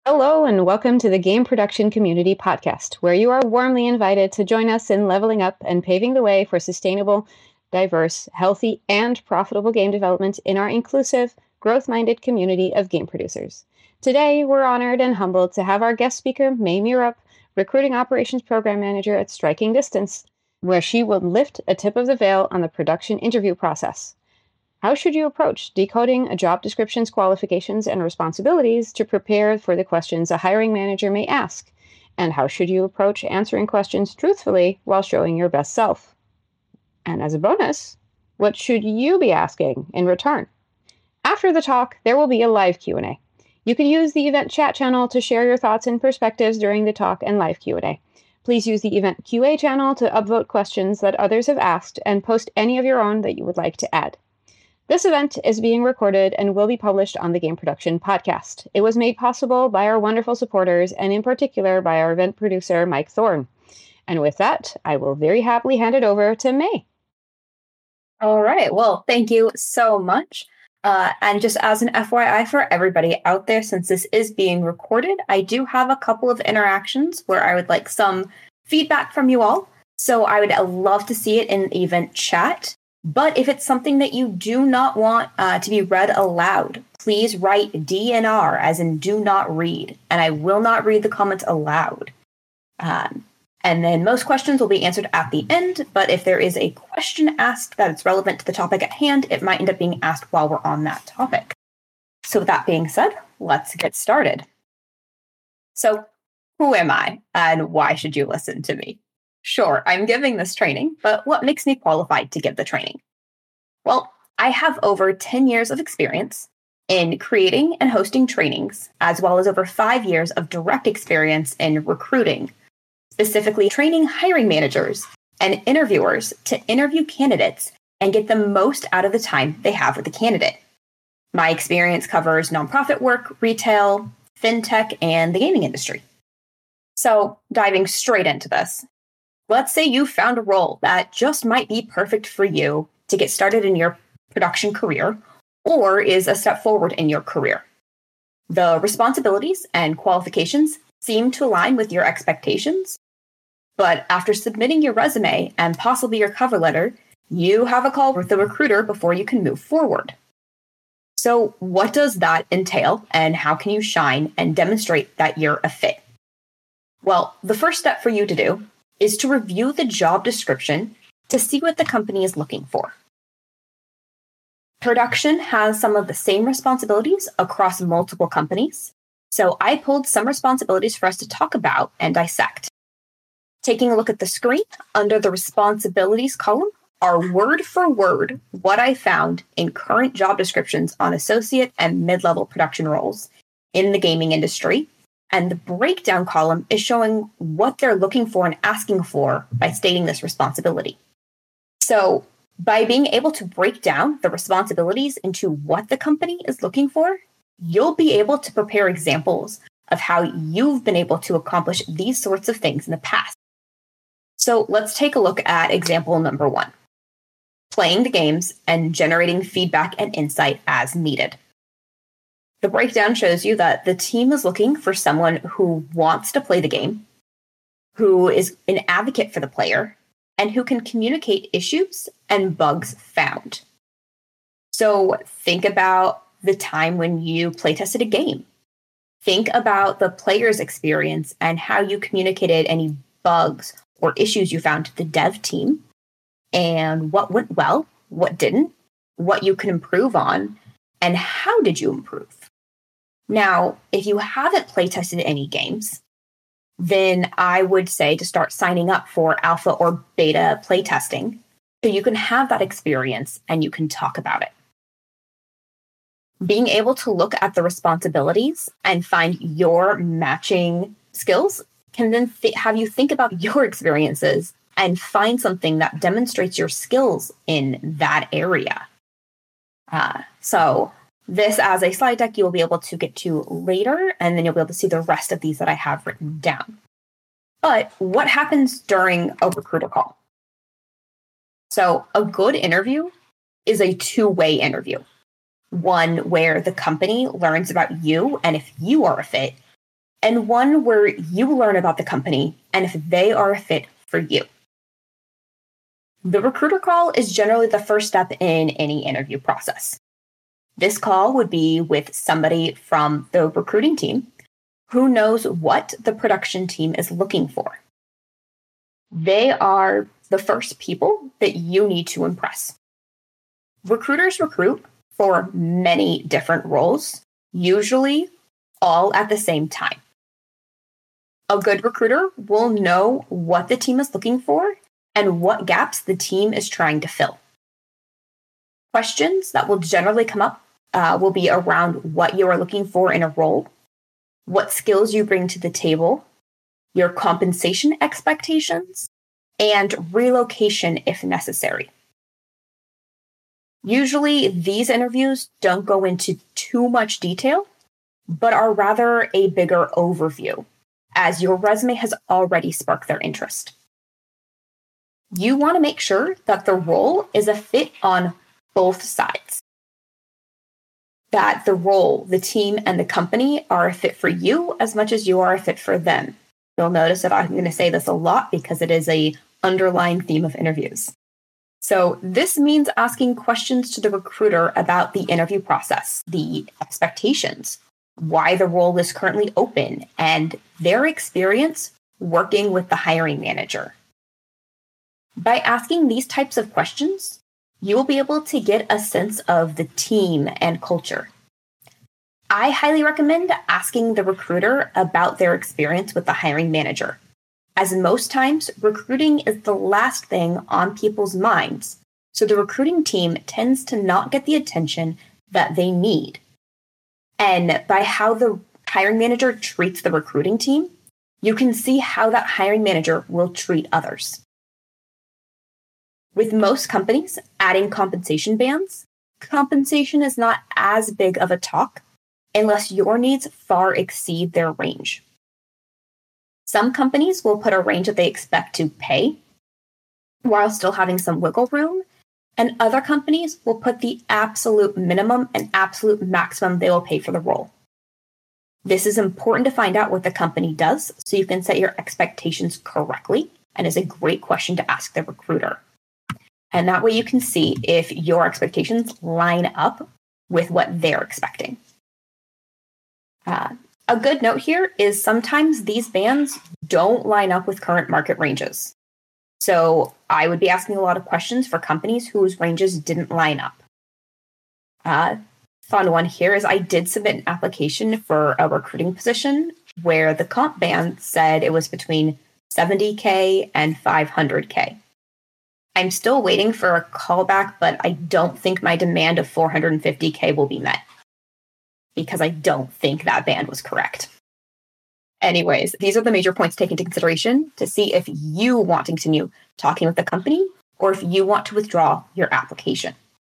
Hello, and welcome to the Game Production Community Podcast, where you are warmly invited to join us in leveling up and paving the way for sustainable, diverse, healthy, and profitable game development in our inclusive, growth-minded community of game producers. Today, we're honored and humbled to have our guest speaker, May Murup, Recruiting Operations Program Manager at Striking Distance, where she will lift a tip of the veil on the production interview process. How should you approach decoding a job description's qualifications and responsibilities to prepare for the questions a hiring manager may ask? And how should you approach answering questions truthfully while showing your best self? And as a bonus, what should you be asking in return? After the talk, there will be a live Q&A. You can use the event chat channel to share your thoughts and perspectives during the talk and live Q&A. Please use the event QA channel to upvote questions that others have asked and post any of your own that you would like to add. This event is being recorded and will be published on the Game Production Podcast. It was made possible by our wonderful supporters, and in particular by our event producer, Mike Thorne. And with that, I will very happily hand it over to May. All right. Well, thank you so much. And just as an FYI for everybody out there, since this is being recorded, I do have a couple of interactions where I would like some feedback from you all. So I would love to see it in the event chat. But if it's something that you do not want to be read aloud, please write DNR, as in do not read, and I will not read the comments aloud. And then most questions will be answered at the end, but if there is a question asked that is relevant to the topic at hand, it might end up being asked while we're on that topic. So with that being said, let's get started. So who am I, and why should you listen to me? Sure, I'm giving this training, but what makes me qualified to give the training? Well, I have over 10 years of experience in creating and hosting trainings, as well as over 5 years of direct experience in recruiting, specifically training hiring managers and interviewers to interview candidates and get the most out of the time they have with the candidate. My experience covers nonprofit work, retail, fintech, and the gaming industry. So, diving straight into this. Let's say you found a role that just might be perfect for you to get started in your production career, or is a step forward in your career. The responsibilities and qualifications seem to align with your expectations, but after submitting your resume and possibly your cover letter, you have a call with the recruiter before you can move forward. So what does that entail, and how can you shine and demonstrate that you're a fit? Well, the first step for you to do is to review the job description to see what the company is looking for. Production has some of the same responsibilities across multiple companies, so I pulled some responsibilities for us to talk about and dissect. Taking a look at the screen, under the responsibilities column are word for word what I found in current job descriptions on associate and mid-level production roles in the gaming industry. And the breakdown column is showing what they're looking for and asking for by stating this responsibility. So by being able to break down the responsibilities into what the company is looking for, you'll be able to prepare examples of how you've been able to accomplish these sorts of things in the past. So let's take a look at example number 1. Playing the games and generating feedback and insight as needed. The breakdown shows you that the team is looking for someone who wants to play the game, who is an advocate for the player, and who can communicate issues and bugs found. So think about the time when you playtested a game. Think about the player's experience and how you communicated any bugs or issues you found to the dev team, and what went well, what didn't, what you can improve on, and how did you improve. Now, if you haven't playtested any games, then I would say to start signing up for alpha or beta playtesting so you can have that experience and you can talk about it. Being able to look at the responsibilities and find your matching skills can then have you think about your experiences and find something that demonstrates your skills in that area. So this, as a slide deck, you'll be able to get to later, and then you'll be able to see the rest of these that I have written down. But what happens during a recruiter call? So a good interview is a two-way interview. One where the company learns about you and if you are a fit, and one where you learn about the company and if they are a fit for you. The recruiter call is generally the first step in any interview process. This call would be with somebody from the recruiting team who knows what the production team is looking for. They are the first people that you need to impress. Recruiters recruit for many different roles, usually all at the same time. A good recruiter will know what the team is looking for and what gaps the team is trying to fill. Questions that will generally come up will be around what you are looking for in a role, what skills you bring to the table, your compensation expectations, and relocation if necessary. Usually, these interviews don't go into too much detail, but are rather a bigger overview, as your resume has already sparked their interest. You want to make sure that the role is a fit on both sides. That the role, the team, and the company are a fit for you as much as you are a fit for them. You'll notice that I'm going to say this a lot because it is an underlying theme of interviews. So this means asking questions to the recruiter about the interview process, the expectations, why the role is currently open, and their experience working with the hiring manager. By asking these types of questions, you will be able to get a sense of the team and culture. I highly recommend asking the recruiter about their experience with the hiring manager, as most times recruiting is the last thing on people's minds, so the recruiting team tends to not get the attention that they need. And by how the hiring manager treats the recruiting team, you can see how that hiring manager will treat others. With most companies adding compensation bands, compensation is not as big of a talk unless your needs far exceed their range. Some companies will put a range that they expect to pay while still having some wiggle room, and other companies will put the absolute minimum and absolute maximum they will pay for the role. This is important to find out what the company does so you can set your expectations correctly, and is a great question to ask the recruiter. And that way you can see if your expectations line up with what they're expecting. A good note here is sometimes these bands don't line up with current market ranges. So I would be asking a lot of questions for companies whose ranges didn't line up. Fun one here is I did submit an application for a recruiting position where the comp band said it was between $70K and $500K. I'm still waiting for a callback, but I don't think my demand of $450K will be met because I don't think that band was correct. Anyways, these are the major points to take into consideration to see if you want to continue talking with the company or if you want to withdraw your application.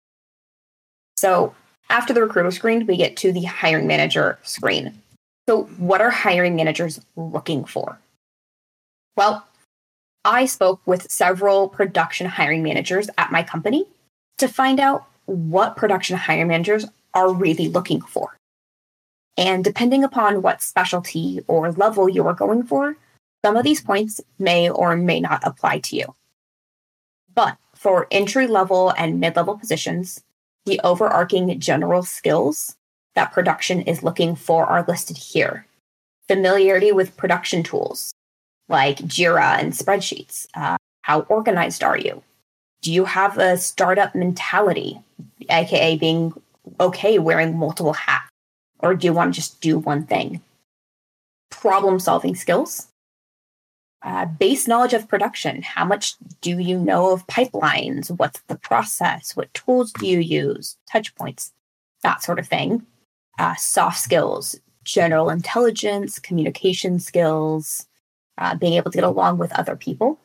So after the recruiter screen, we get to the hiring manager screen. So what are hiring managers looking for? Well, I spoke with several production hiring managers at my company to find out what production hiring managers are really looking for. And depending upon what specialty or level you are going for, some of these points may or may not apply to you. But for entry-level and mid-level positions, the overarching general skills that production is looking for are listed here. Familiarity with production tools, like Jira and spreadsheets. How organized are you? Do you have a startup mentality, aka being okay wearing multiple hats? Or do you want to just do one thing? Problem-solving skills. Base knowledge of production. How much do you know of pipelines? What's the process? What tools do you use? Touch points, that sort of thing. Soft skills, general intelligence, communication skills, being able to get along with other people.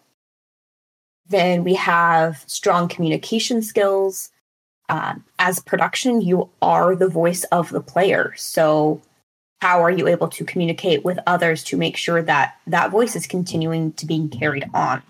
Then we have strong communication skills. As production, you are the voice of the player. So how are you able to communicate with others to make sure that that voice is continuing to be carried on?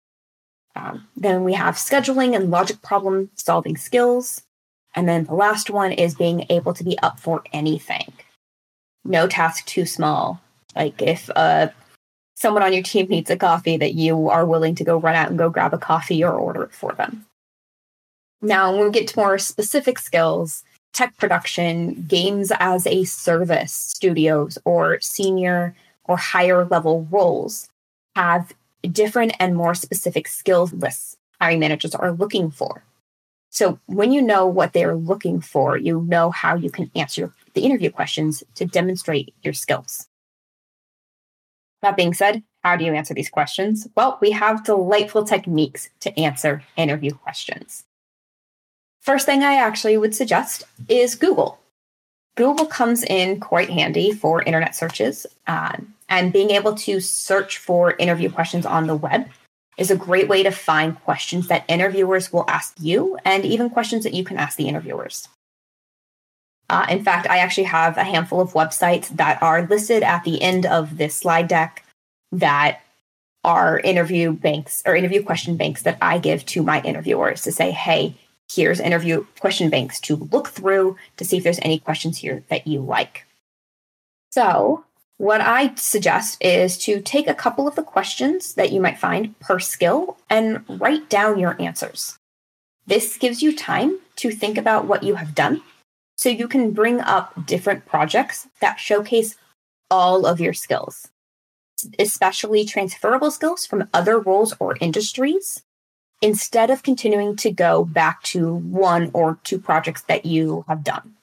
Then we have scheduling and logic problem solving skills. And then the last one is being able to be up for anything. No task too small, Like if someone on your team needs a coffee, that you are willing to go run out and go grab a coffee or order it for them. Now, when we get to more specific skills, tech production, games as a service studios, or senior or higher level roles have different and more specific skills lists hiring managers are looking for. So when you know what they're looking for, you know how you can answer the interview questions to demonstrate your skills. That being said, how do you answer these questions? Well, we have delightful techniques to answer interview questions. First thing I actually would suggest is Google. Google comes in quite handy for internet searches, and being able to search for interview questions on the web is a great way to find questions that interviewers will ask you, and even questions that you can ask the interviewers. In fact, I actually have a handful of websites that are listed at the end of this slide deck that are interview banks or interview question banks that I give to my interviewers to say, hey, here's interview question banks to look through to see if there's any questions here that you like. So what I suggest is to take a couple of the questions that you might find per skill and write down your answers. This gives you time to think about what you have done, so you can bring up different projects that showcase all of your skills, especially transferable skills from other roles or industries, instead of continuing to go back to one or two projects that you have done.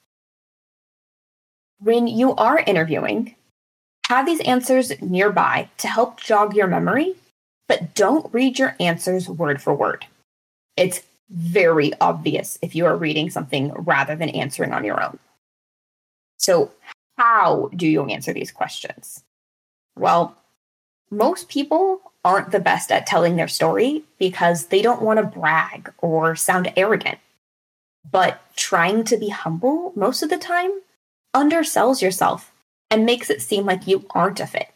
When you are interviewing, have these answers nearby to help jog your memory, but don't read your answers word for word. It's very obvious if you are reading something rather than answering on your own. So how do you answer these questions? Well, most people aren't the best at telling their story because they don't want to brag or sound arrogant. But trying to be humble most of the time undersells yourself and makes it seem like you aren't a fit.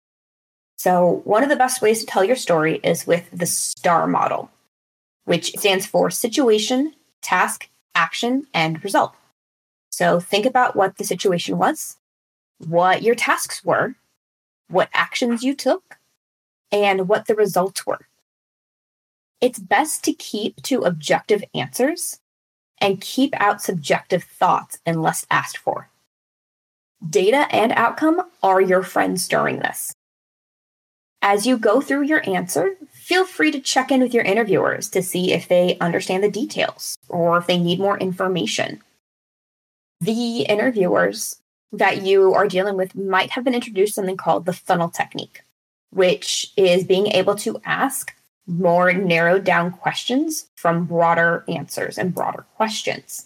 So one of the best ways to tell your story is with the STAR model, which stands for situation, task, action, and result. So think about what the situation was, what your tasks were, what actions you took, and what the results were. It's best to keep to objective answers and keep out subjective thoughts unless asked for. Data and outcome are your friends during this. As you go through your answer, feel free to check in with your interviewers to see if they understand the details or if they need more information. The interviewers that you are dealing with might have been introduced to something called the funnel technique, which is being able to ask more narrowed down questions from broader answers and broader questions.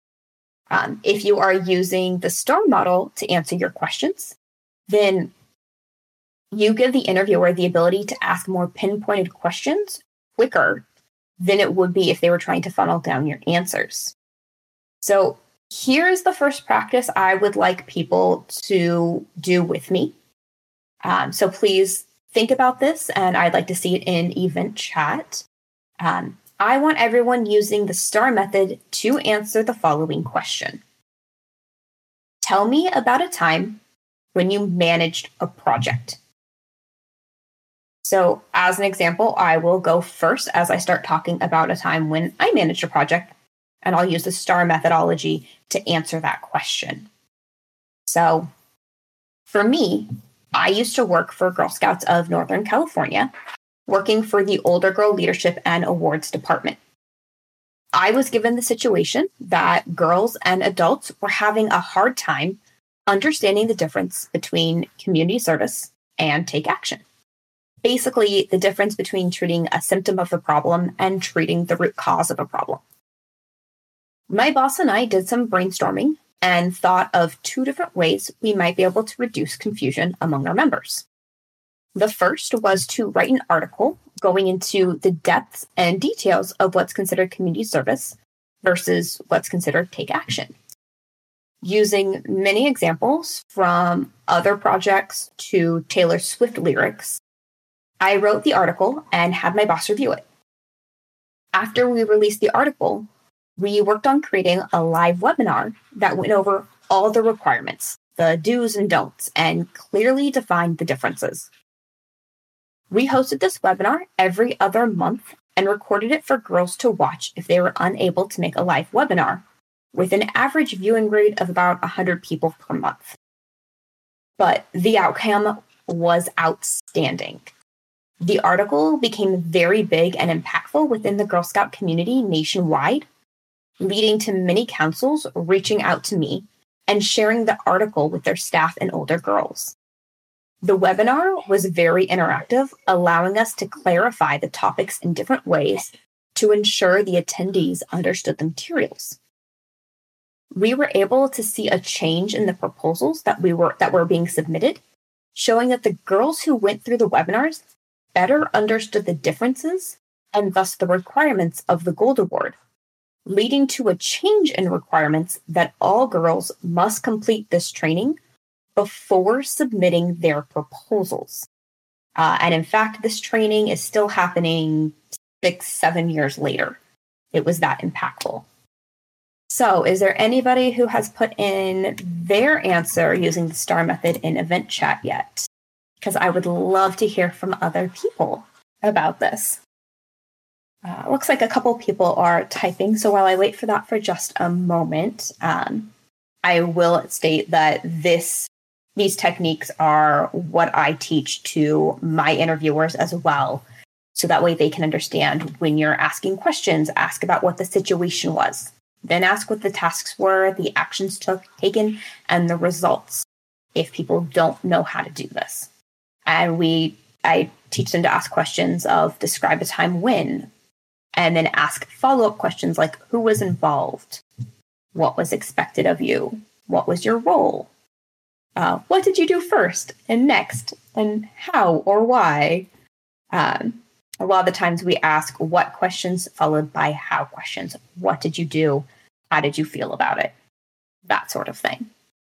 If you are using the STAR model to answer your questions, then you give the interviewer the ability to ask more pinpointed questions quicker than it would be if they were trying to funnel down your answers. So here's the first practice I would like people to do with me. So please think about this, and I'd like to see it in event chat. I want everyone using the STAR method to answer the following question. Tell me about a time when you managed a project. So as an example, I will go first as I start talking about a time when I managed a project, and I'll use the STAR methodology to answer that question. So for me, I used to work for Girl Scouts of Northern California, working for the Older Girl Leadership and Awards Department. I was given the situation that girls and adults were having a hard time understanding the difference between community service and take action. Basically, the difference between treating a symptom of the problem and treating the root cause of a problem. My boss and I did some brainstorming and thought of two different ways we might be able to reduce confusion among our members. The first was to write an article going into the depths and details of what's considered community service versus what's considered take action. Using many examples from other projects to Taylor Swift lyrics, I wrote the article and had my boss review it. After we released the article, we worked on creating a live webinar that went over all the requirements, the do's and don'ts and clearly defined the differences. We hosted this webinar every other month and recorded it for girls to watch if they were unable to make a live webinar, with an average viewing rate of about 100 people per month. But the outcome was outstanding. The article became very big and impactful within the Girl Scout community nationwide, leading to many councils reaching out to me and sharing the article with their staff and older girls. The webinar was very interactive, allowing us to clarify the topics in different ways to ensure the attendees understood the materials. We were able to see a change in the proposals that were being submitted, showing that the girls who went through the webinars better understood the differences and thus the requirements of the Gold Award, leading to a change in requirements that all girls must complete this training before submitting their proposals. And in fact, this training is still happening 6-7 years later. It was that impactful. So is there anybody who has put in their answer using the STAR method in event chat yet? Because I would love to hear from other people about this. Looks like a couple people are typing, so while I wait for that for just a moment, I will state that these techniques are what I teach to my interviewers as well, so that way they can understand when you're asking questions, ask about what the situation was. Then ask what the tasks were, the actions taken, and the results if people don't know how to do this. And I teach them to ask questions of describe a time when, and then ask follow-up questions like who was involved, what was expected of you, what was your role, what did you do first and next, and how or why. A lot of the times we ask what questions followed by how questions. What did you do? How did you feel about it? That sort of thing.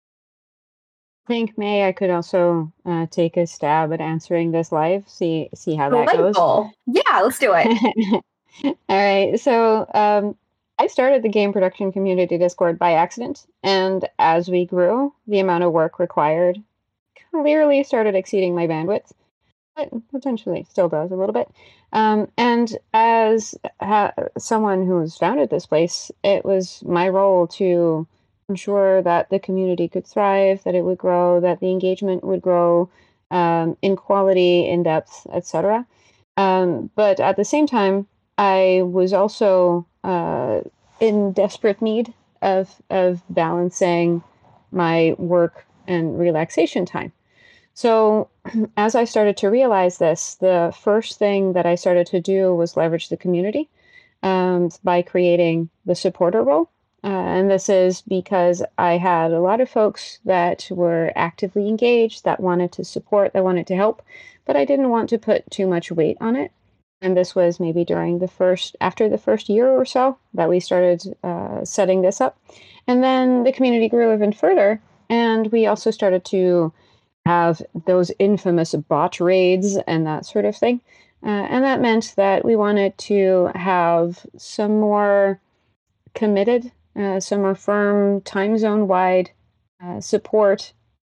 I think, May, I could also take a stab at answering this live, see how that goes. Yeah, let's do it. All right. So I started the game production community Discord by accident. And as we grew, the amount of work required clearly started exceeding my bandwidth, but potentially still does a little bit. And as someone who has founded this place, it was my role to ensure that the community could thrive, that it would grow, that the engagement would grow in quality, in depth, etc. But at the same time, I was also in desperate need of balancing my work and relaxation time. So as I started to realize this, the first thing that I started to do was leverage the community by creating the supporter role. And this is because I had a lot of folks that were actively engaged, that wanted to support, that wanted to help, but I didn't want to put too much weight on it. And this was maybe after the first year or so that we started setting this up. And then the community grew even further. And we also started to have those infamous bot raids and that sort of thing. And that meant that we wanted to have some more committed, some more firm time zone wide support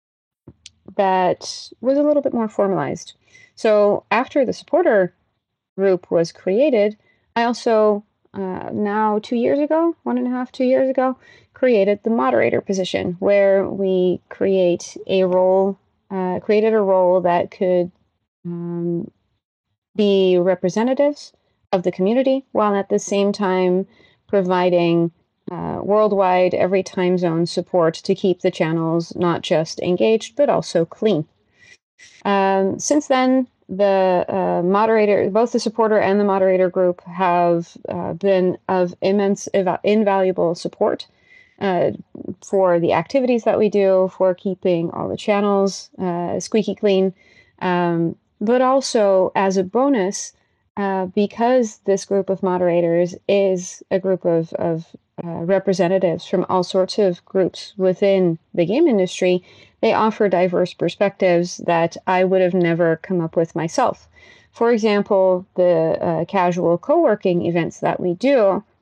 that was a little bit more formalized. So after the supporter group was created, I also now 2 years ago, 1.5, 2 years ago, created the moderator position, where we created a role that could be representatives of the community, while at the same time providing worldwide, every time zone support to keep the channels not just engaged, but also clean. Since then, the moderator, both the supporter and the moderator group, have been of invaluable support for the activities that we do, for keeping all the channels squeaky clean, but also as a bonus, because this group of moderators is a group of representatives from all sorts of groups within the game industry, they offer diverse perspectives that I would have never come up with myself. For example, the casual co-working events that we do,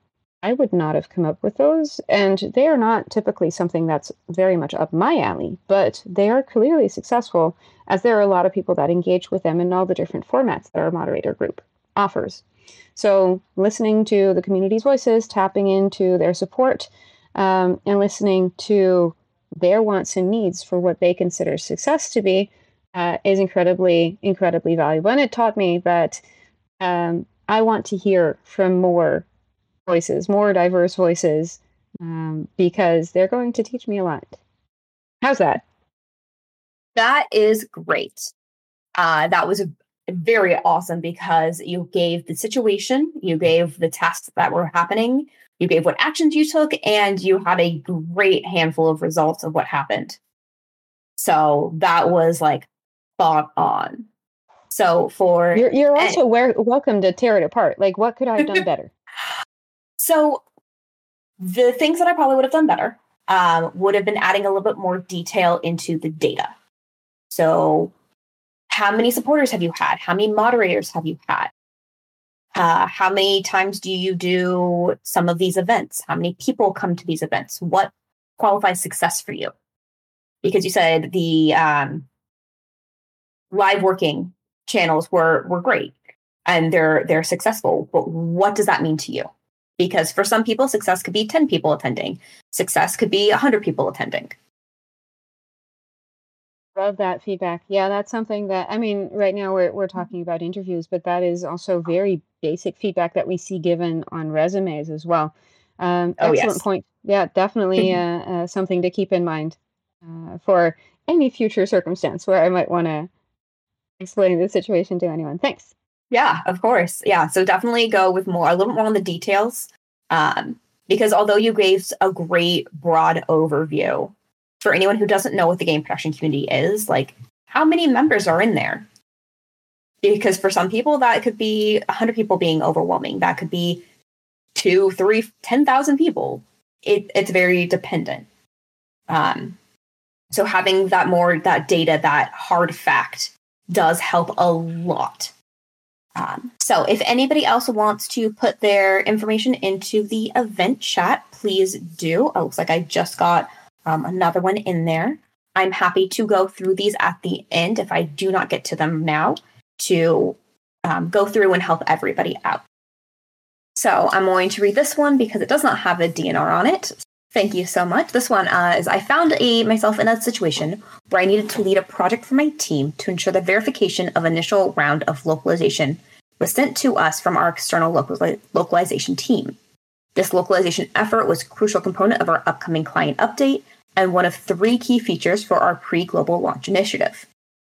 I would not have come up with those. And they are not typically something that's very much up my alley, but they are clearly successful, as there are a lot of people that engage with them in all the different formats that our moderator group offers. So listening to the community's voices, tapping into their support, and listening to their wants and needs for what they consider success to be is incredibly, incredibly valuable. And it taught me that I want to hear from more voices, more diverse voices, because they're going to teach me a lot. How's that? That is great. That was very awesome because you gave the situation, you gave the tasks that were happening, you gave what actions you took, and you had a great handful of results of what happened. So that was like spot on. So for you're also welcome to tear it apart. Like, what could I have done better? So the things that I probably would have done better would have been adding a little bit more detail into the data. So how many supporters have you had? How many moderators have you had? How many times do you do some of these events? How many people come to these events? What qualifies success for you? Because you said the live working channels were great and they're successful, but what does that mean to you? Because for some people, success could be 10 people attending. Success could be 100 people attending. Love that feedback. Yeah, that's something that, I mean, right now we're talking about interviews, but that is also very basic feedback that we see given on resumes as well. Excellent point. Yeah, definitely something to keep in mind for any future circumstance where I might want to explain the situation to anyone. Thanks. Yeah, of course. Yeah, so definitely go with a little more on the details, because although you gave a great broad overview, for anyone who doesn't know what the game production community is, like, how many members are in there? Because for some people, that could be 100 people being overwhelming. That could be 2, 3, 10,000 people. It's very dependent. So having that data, that hard fact, does help a lot. So if anybody else wants to put their information into the event chat, please do. It looks like I just got another one in there. I'm happy to go through these at the end if I do not get to them now, to go through and help everybody out. So I'm going to read this one because it does not have a DNR on it. Thank you so much. This one is, I found myself in a situation where I needed to lead a project for my team to ensure the verification of initial round of localization was sent to us from our external localization team. This localization effort was a crucial component of our upcoming client update and one of 3 key features for our pre-global launch initiative.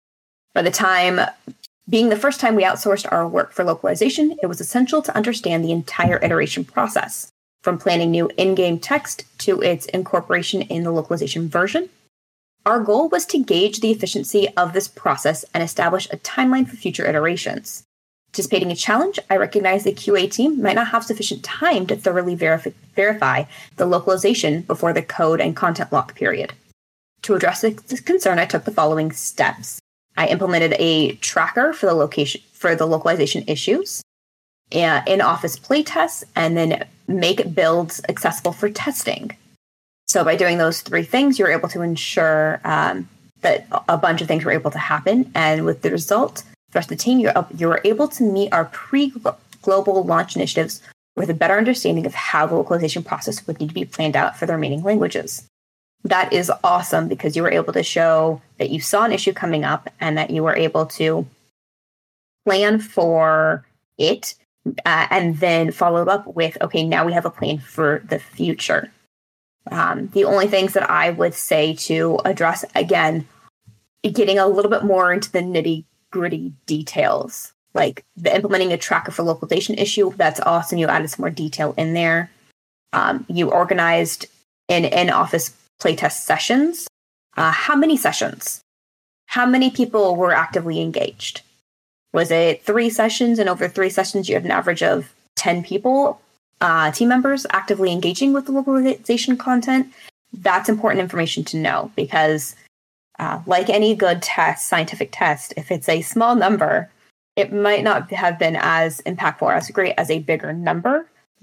Being the first time we outsourced our work for localization, it was essential to understand the entire iteration process, from planning new in-game text to its incorporation in the localization version. Our goal was to gauge the efficiency of this process and establish a timeline for future iterations. Anticipating a challenge, I recognized the QA team might not have sufficient time to thoroughly verify the localization before the code and content lock period. To address this concern, I took the following steps. I implemented a tracker for the localization issues, in-office playtests, and then make builds accessible for testing. So by doing those 3 things, you're able to ensure that a bunch of things were able to happen. And with the result, the rest of the team, you were able to meet our pre-global launch initiatives with a better understanding of how the localization process would need to be planned out for the remaining languages. That is awesome because you were able to show that you saw an issue coming up and that you were able to plan for it and then follow up with, okay, now we have a plan for the future. The only things that I would say to address, again, getting a little bit more into the nitty-gritty details, like the implementing a tracker for localization issue, that's awesome. You added some more detail in there. You organized an in-office playtest sessions. How many sessions? How many people were actively engaged? Was it 3 sessions, and over 3 sessions you had an average of 10 people, team members, actively engaging with the localization content? That's important information to know because like any good scientific test, if it's a small number, it might not have been as impactful or as great as a bigger number.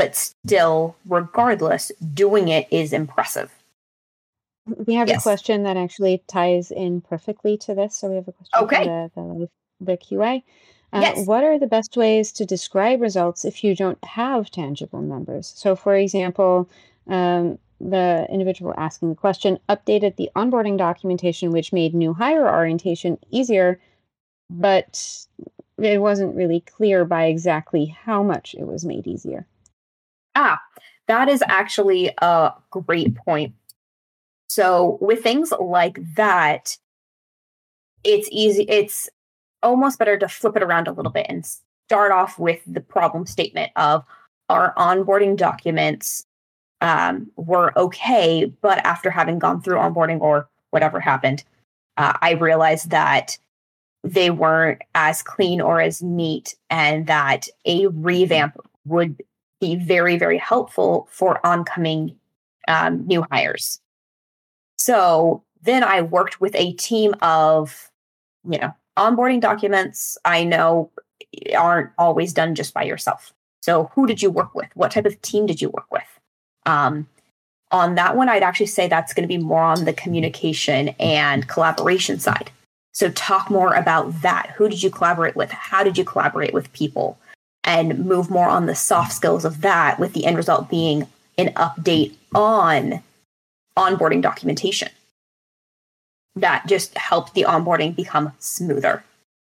but still, regardless, doing it is impressive. We have a question that actually ties in perfectly to this. So we have a question from the QA. Yes. What are the best ways to describe results if you don't have tangible numbers? So, for example, the individual asking the question updated the onboarding documentation, which made new hire orientation easier, but it wasn't really clear by exactly how much it was made easier. That is actually a great point. So with things like that, it's easy. It's almost better to flip it around a little bit and start off with the problem statement of our onboarding documents were okay, but after having gone through onboarding or whatever happened, I realized that they weren't as clean or as neat, and that a revamp would be very, very helpful for oncoming new hires. So then I worked with a team of, onboarding documents I know aren't always done just by yourself. So who did you work with? What type of team did you work with? On that one, I'd actually say that's going to be more on the communication and collaboration side. So talk more about that. Who did you collaborate with? How did you collaborate with people? And move more on the soft skills of that, with the end result being an update on onboarding documentation. That just helped the onboarding become smoother.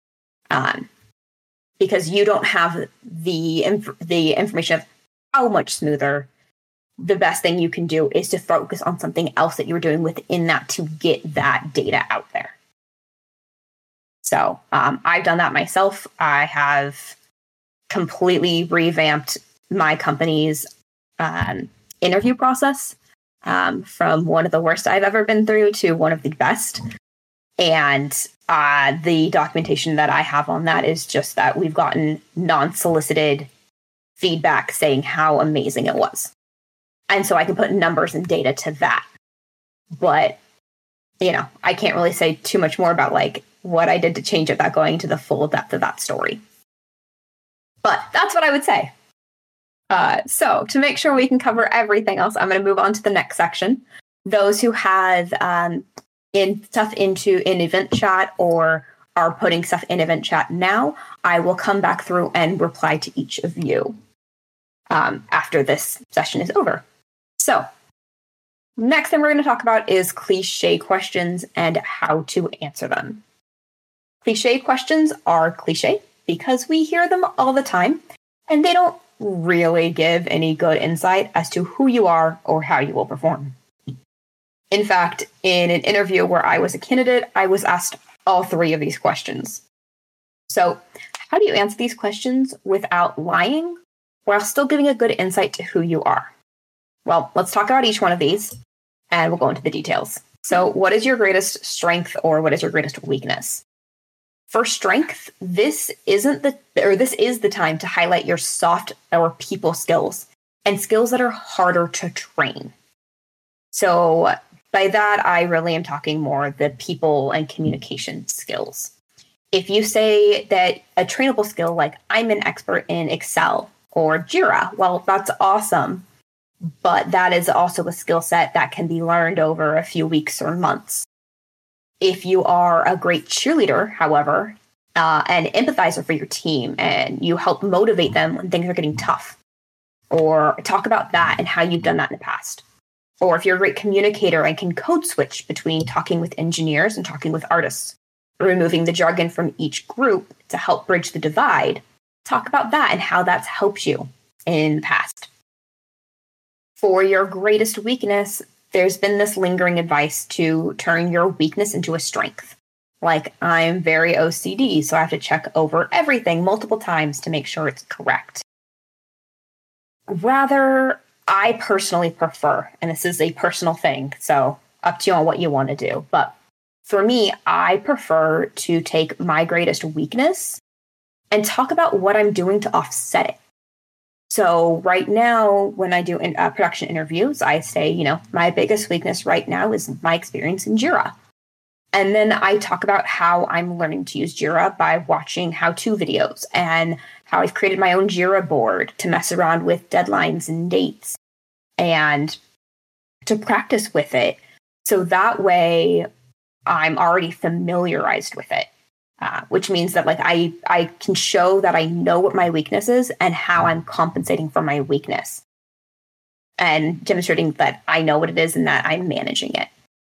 Because you don't have the information of how much smoother. The best thing you can do is to focus on something else that you're doing within that to get that data out there. So I've done that myself. I have completely revamped my company's interview process from one of the worst I've ever been through to one of the best. And the documentation that I have on that is just that we've gotten non-solicited feedback saying how amazing it was. And so I can put numbers and data to that. But, I can't really say too much more about what I did to change it without going into the full depth of that story. But that's what I would say. So to make sure we can cover everything else, I'm going to move on to the next section. Those who have stuff into an event chat or are putting stuff in event chat now, I will come back through and reply to each of you after this session is over. So next thing we're going to talk about is cliche questions and how to answer them. Cliche questions are cliche because we hear them all the time, and they don't really give any good insight as to who you are or how you will perform. In fact, in an interview where I was a candidate, I was asked all three of these questions. So how do you answer these questions without lying while still giving a good insight to who you are? Well, let's talk about each one of these, and we'll go into the details. So what is your greatest strength or what is your greatest weakness? For strength, this is the time to highlight your soft or people skills and skills that are harder to train. So by that, I really am talking more the people and communication skills. If you say that a trainable skill, like I'm an expert in Excel or Jira, well, that's awesome. But that is also a skill set that can be learned over a few weeks or months. If you are a great cheerleader, however, an empathizer for your team, and you help motivate them when things are getting tough, or talk about that and how you've done that in the past. Or if you're a great communicator and can code switch between talking with engineers and talking with artists, removing the jargon from each group to help bridge the divide, talk about that and how that's helped you in the past. For your greatest weakness, there's been this lingering advice to turn your weakness into a strength. Like, I'm very OCD, so I have to check over everything multiple times to make sure it's correct. Rather, I personally prefer, and this is a personal thing, so up to you on what you want to do, but for me, I prefer to take my greatest weakness and talk about what I'm doing to offset it. So right now, when I do production interviews, I say, my biggest weakness right now is my experience in Jira. And then I talk about how I'm learning to use Jira by watching how-to videos and how I've created my own Jira board to mess around with deadlines and dates and to practice with it. So that way I'm already familiarized with it, which means that like I can show that I know what my weakness is and how I'm compensating for my weakness and demonstrating that I know what it is and that I'm managing it.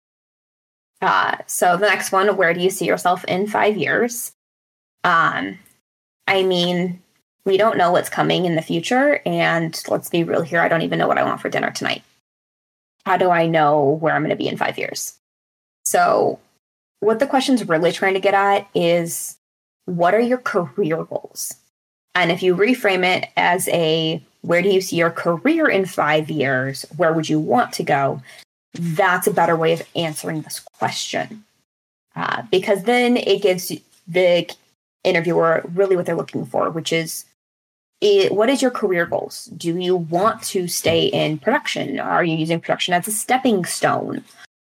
So the next one, where do you see yourself in 5 years? I mean, we don't know what's coming in the future. And let's be real here. I don't even know what I want for dinner tonight. How do I know where I'm going to be in 5 years? So what the question's really trying to get at is, what are your career goals? And if you reframe it as where do you see your career in 5 years? Where would you want to go? That's a better way of answering this question. Because then it gives the interviewer really what they're looking for, which is, what is your career goals? Do you want to stay in production? Are you using production as a stepping stone?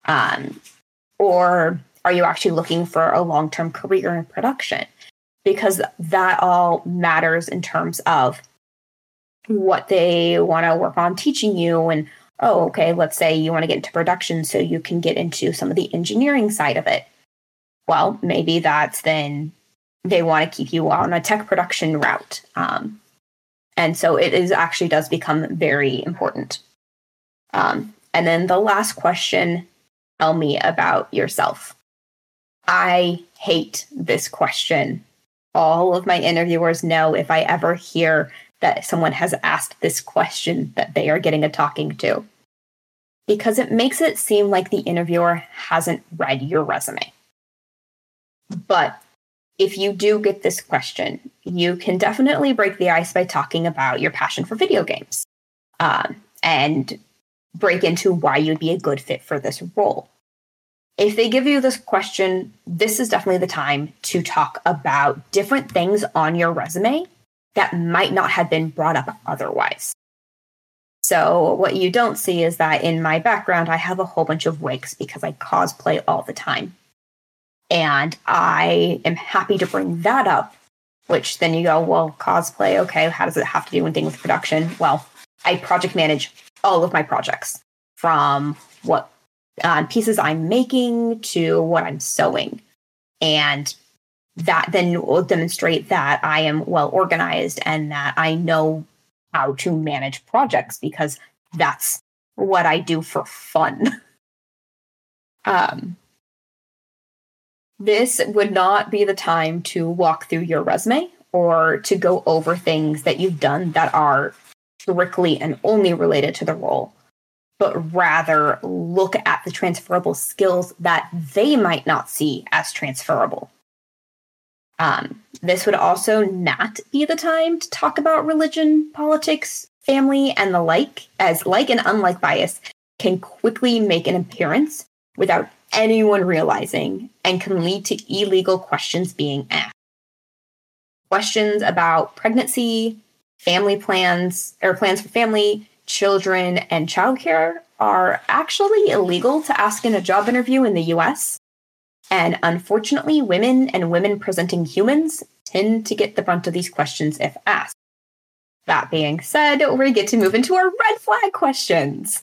Or are you actually looking for a long-term career in production? Because that all matters in terms of what they want to work on teaching you. And, oh, okay, let's say you want to get into production so you can get into some of the engineering side of it. Well, maybe that's then they want to keep you on a tech production route. And so it actually does become very important. And then the last question, tell me about yourself. I hate this question. All of my interviewers know if I ever hear that someone has asked this question that they are getting a talking to, because it makes it seem like the interviewer hasn't read your resume. But if you do get this question, you can definitely break the ice by talking about your passion for video games and break into why you'd be a good fit for this role. If they give you this question, this is definitely the time to talk about different things on your resume that might not have been brought up otherwise. So what you don't see is that in my background, I have a whole bunch of wigs because I cosplay all the time. And I am happy to bring that up, which then you go, well, cosplay, okay, how does it have to do anything with production? Well, I project manage all of my projects, from what pieces I'm making to what I'm sewing. And that then will demonstrate that I am well organized and that I know how to manage projects, because that's what I do for fun. This would not be the time to walk through your resume or to go over things that you've done that are strictly and only related to the role, but rather look at the transferable skills that they might not see as transferable. This would also not be the time to talk about religion, politics, family, and the like, as like and unlike bias can quickly make an appearance without anyone realizing and can lead to illegal questions being asked. Questions about pregnancy, family plans, or plans for family, children, and childcare are actually illegal to ask in a job interview in the US. And unfortunately, women and women-presenting humans tend to get the brunt of these questions if asked. That being said, we get to move into our red flag questions.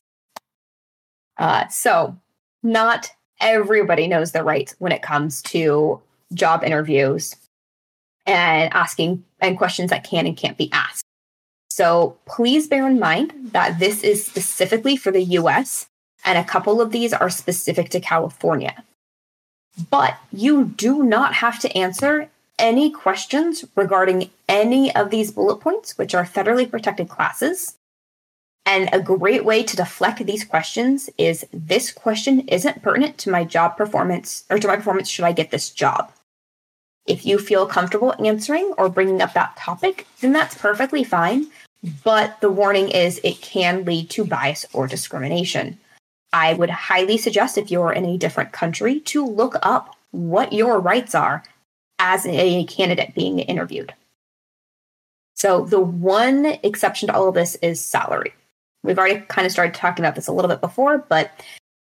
So, not everybody knows their rights when it comes to job interviews and asking and questions that can and can't be asked. So please bear in mind that this is specifically for the US, and a couple of these are specific to California. But you do not have to answer any questions regarding any of these bullet points, which are federally protected classes. And a great way to deflect these questions is, this question isn't pertinent to my job performance, or to my performance should I get this job. If you feel comfortable answering or bringing up that topic, then that's perfectly fine. But the warning is it can lead to bias or discrimination. I would highly suggest, if you're in a different country, to look up what your rights are as a candidate being interviewed. So the one exception to all of this is salary. We've already kind of started talking about this a little bit before, but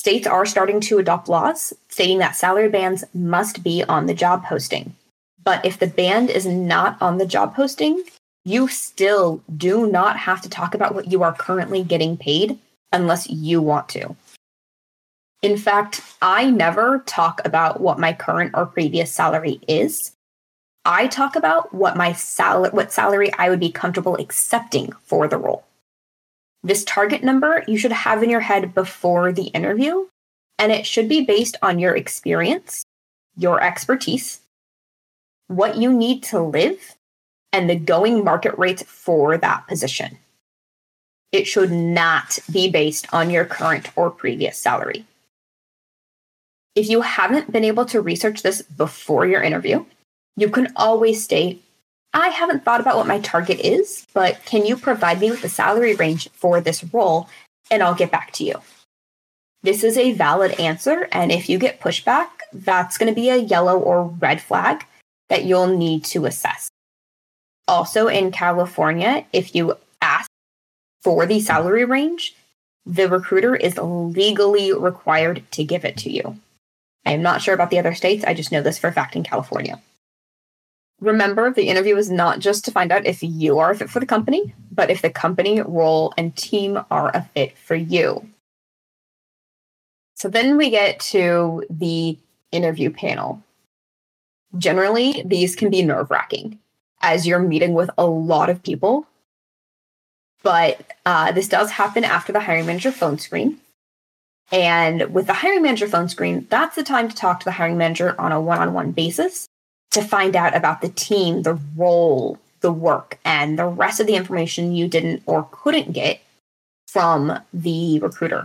States are starting to adopt laws stating that salary bands must be on the job posting. But if the band is not on the job posting, you still do not have to talk about what you are currently getting paid unless you want to. In fact, I never talk about what my current or previous salary is. I talk about what salary I would be comfortable accepting for the role. This target number you should have in your head before the interview, and it should be based on your experience, your expertise, what you need to live, and the going market rates for that position. It should not be based on your current or previous salary. If you haven't been able to research this before your interview, you can always state, I haven't thought about what my target is, but can you provide me with the salary range for this role, and I'll get back to you. This is a valid answer, and if you get pushback, that's going to be a yellow or red flag that you'll need to assess. Also in California, if you ask for the salary range, the recruiter is legally required to give it to you. I am not sure about the other states. I just know this for a fact in California. Remember, the interview is not just to find out if you are a fit for the company, but if the company, role, and team are a fit for you. So then we get to the interview panel. Generally, these can be nerve-wracking as you're meeting with a lot of people. But this does happen after the hiring manager phone screen. And with the hiring manager phone screen, that's the time to talk to the hiring manager on a one-on-one basis to find out about the team, the role, the work, and the rest of the information you didn't or couldn't get from the recruiter.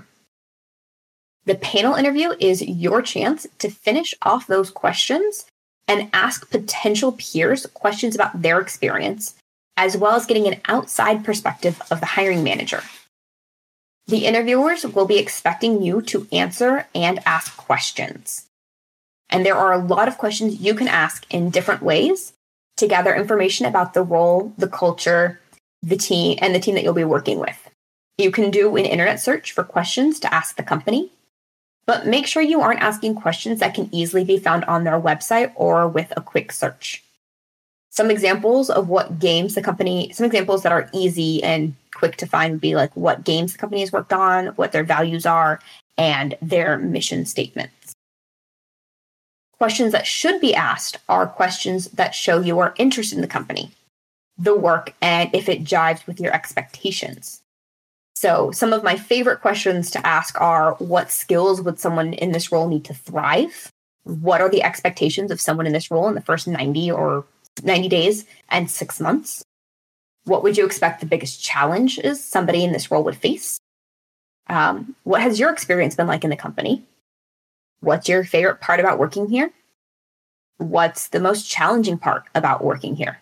The panel interview is your chance to finish off those questions and ask potential peers questions about their experience, as well as getting an outside perspective of the hiring manager. The interviewers will be expecting you to answer and ask questions. And there are a lot of questions you can ask in different ways to gather information about the role, the culture, the team, and the team that you'll be working with. You can do an internet search for questions to ask the company, but make sure you aren't asking questions that can easily be found on their website or with a quick search. Some examples of some examples that are easy and quick to find would be like what games the company has worked on, what their values are, and their mission statements. Questions that should be asked are questions that show you are interested in the company, the work, and if it jives with your expectations. So some of my favorite questions to ask are, what skills would someone in this role need to thrive? What are the expectations of someone in this role in the first 90 days and 6 months? What would you expect the biggest challenge is somebody in this role would face? What has your experience been like in the company? What's your favorite part about working here? What's the most challenging part about working here?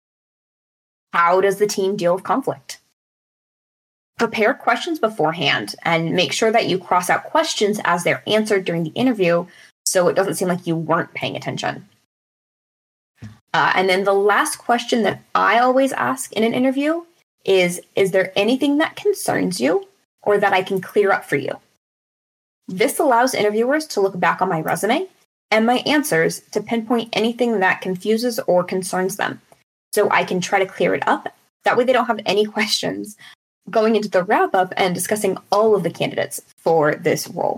How does the team deal with conflict? Prepare questions beforehand and make sure that you cross out questions as they're answered during the interview so it doesn't seem like you weren't paying attention. And then the last question that I always ask in an interview is there anything that concerns you or that I can clear up for you? This allows interviewers to look back on my resume and my answers to pinpoint anything that confuses or concerns them, so I can try to clear it up. That way they don't have any questions going into the wrap-up and discussing all of the candidates for this role.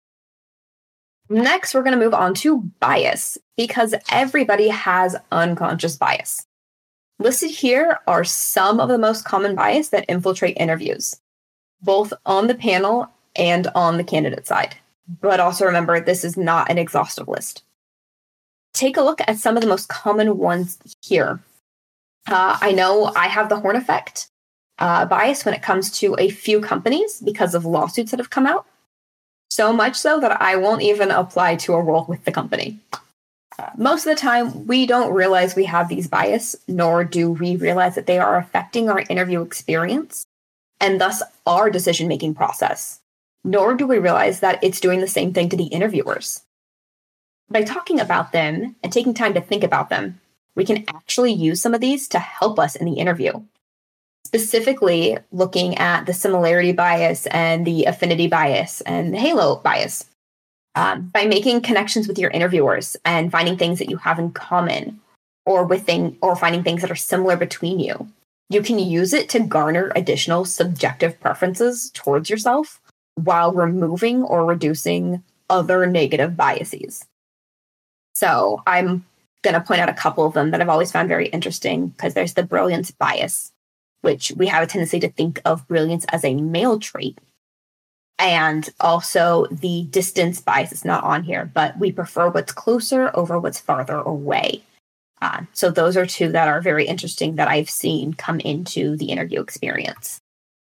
Next, we're going to move on to bias, because everybody has unconscious bias. Listed here are some of the most common bias that infiltrate interviews, both on the panel and on the candidate side. But also remember, this is not an exhaustive list. Take a look at some of the most common ones here. I know I have the horn effect bias when it comes to a few companies because of lawsuits that have come out. So much so that I won't even apply to a role with the company. Most of the time, we don't realize we have these bias, nor do we realize that they are affecting our interview experience and thus our decision-making process. Nor do we realize that it's doing the same thing to the interviewers. By talking about them and taking time to think about them, we can actually use some of these to help us in the interview. specifically looking at the similarity bias and the affinity bias and the halo bias. By making connections with your interviewers and finding things that you have in common, or finding things that are similar between you, you can use it to garner additional subjective preferences towards yourself while removing or reducing other negative biases. So I'm going to point out a couple of them that I've always found very interesting, because there's the brilliance bias, which we have a tendency to think of brilliance as a male trait. And also the distance bias is not on here, but we prefer what's closer over what's farther away. So those are two that are very interesting that I've seen come into the interview experience.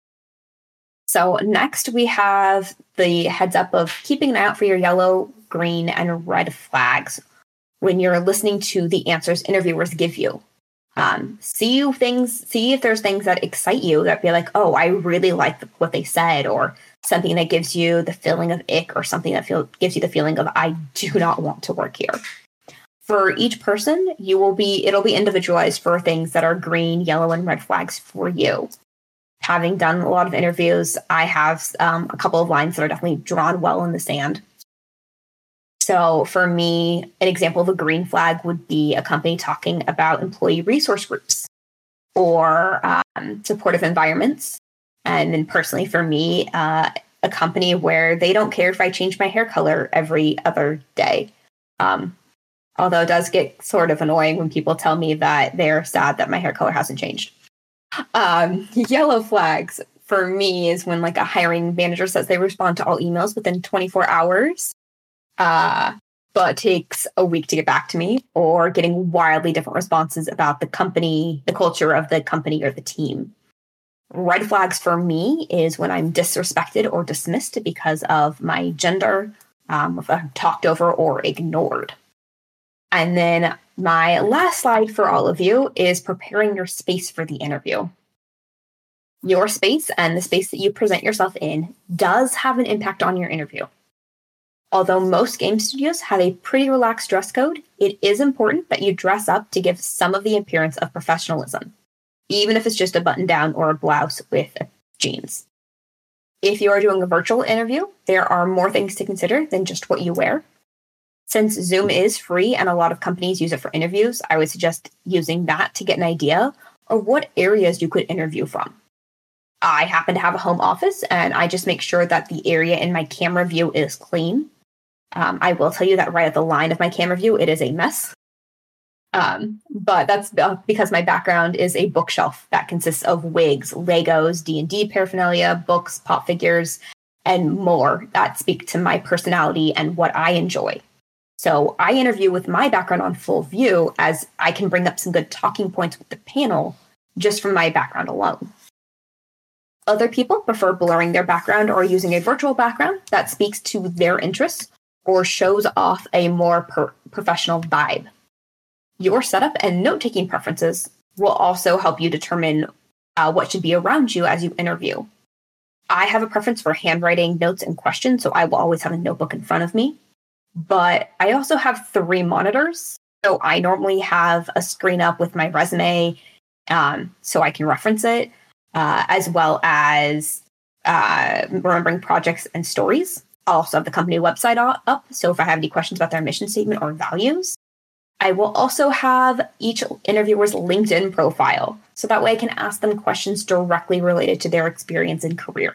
So next we have the heads up of keeping an eye out for your yellow, green, and red flags when you're listening to the answers interviewers give you. See if there's things that excite you that be like, oh, I really like what they said, or something that gives you the feeling of ick, or something that gives you the feeling of I do not want to work here. For each person, it'll be individualized for things that are green, yellow, and red flags for you. Having done a lot of interviews, I have a couple of lines that are definitely drawn well in the sand. So for me, an example of a green flag would be a company talking about employee resource groups or supportive environments. And then personally for me, a company where they don't care if I change my hair color every other day. Although it does get sort of annoying when people tell me that they're sad that my hair color hasn't changed. Yellow flags for me is when like a hiring manager says they respond to all emails within 24 hours, but takes a week to get back to me, or getting wildly different responses about the company, the culture of the company or the team. Red flags for me is when I'm disrespected or dismissed because of my gender, if I'm talked over or ignored. And then my last slide for all of you is preparing your space for the interview. Your space and the space that you present yourself in does have an impact on your interview. Although most game studios have a pretty relaxed dress code, it is important that you dress up to give some of the appearance of professionalism, even if it's just a button-down or a blouse with jeans. If you are doing a virtual interview, there are more things to consider than just what you wear. Since Zoom is free and a lot of companies use it for interviews, I would suggest using that to get an idea of what areas you could interview from. I happen to have a home office, and I just make sure that the area in my camera view is clean. I will tell you that right at the line of my camera view, it is a mess. But that's because my background is a bookshelf that consists of wigs, Legos, D&D paraphernalia, books, pop figures, and more that speak to my personality and what I enjoy. So I interview with my background on full view, as I can bring up some good talking points with the panel just from my background alone. Other people prefer blurring their background or using a virtual background that speaks to their interests or shows off a more professional vibe. Your setup and note-taking preferences will also help you determine what should be around you as you interview. I have a preference for handwriting notes and questions, so I will always have a notebook in front of me. But I also have 3 monitors, so I normally have a screen up with my resume so I can reference it, as well as remembering projects and stories. I also have the company website up, so if I have any questions about their mission statement or values. I will also have each interviewer's LinkedIn profile, so that way I can ask them questions directly related to their experience and career.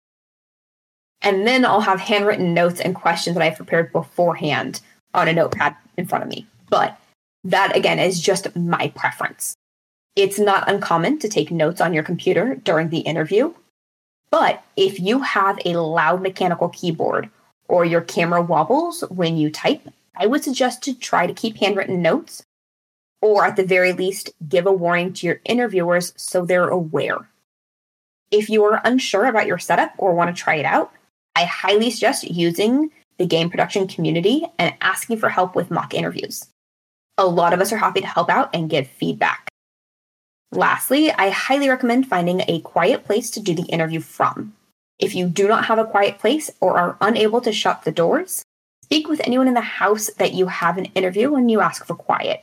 And then I'll have handwritten notes and questions that I've prepared beforehand on a notepad in front of me. But that, again, is just my preference. It's not uncommon to take notes on your computer during the interview. But if you have a loud mechanical keyboard or your camera wobbles when you type, I would suggest to try to keep handwritten notes, or at the very least, give a warning to your interviewers so they're aware. If you are unsure about your setup or want to try it out, I highly suggest using the game production community and asking for help with mock interviews. A lot of us are happy to help out and give feedback. Lastly, I highly recommend finding a quiet place to do the interview from. If you do not have a quiet place or are unable to shut the doors, speak with anyone in the house that you have an interview and you ask for quiet.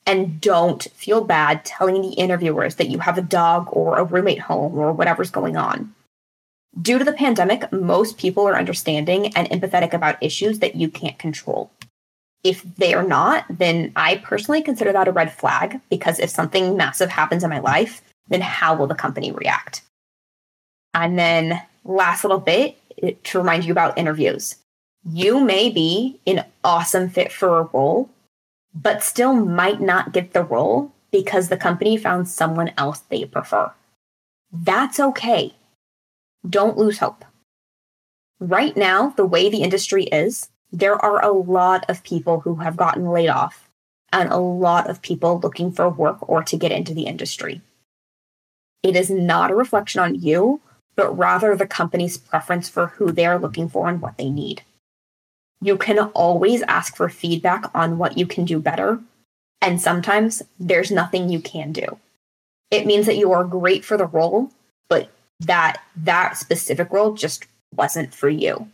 And don't feel bad telling the interviewers that you have a dog or a roommate home or whatever's going on. Due to the pandemic, most people are understanding and empathetic about issues that you can't control. If they are not, then I personally consider that a red flag, because if something massive happens in my life, then how will the company react? And then last little bit to remind you about interviews. You may be an awesome fit for a role, but still might not get the role because the company found someone else they prefer. That's okay. Don't lose hope. Right now, the way the industry is, there are a lot of people who have gotten laid off and a lot of people looking for work or to get into the industry. It is not a reflection on you, but rather the company's preference for who they are looking for and what they need. You can always ask for feedback on what you can do better, and sometimes there's nothing you can do. It means that you are great for the role, but that specific role just wasn't for you.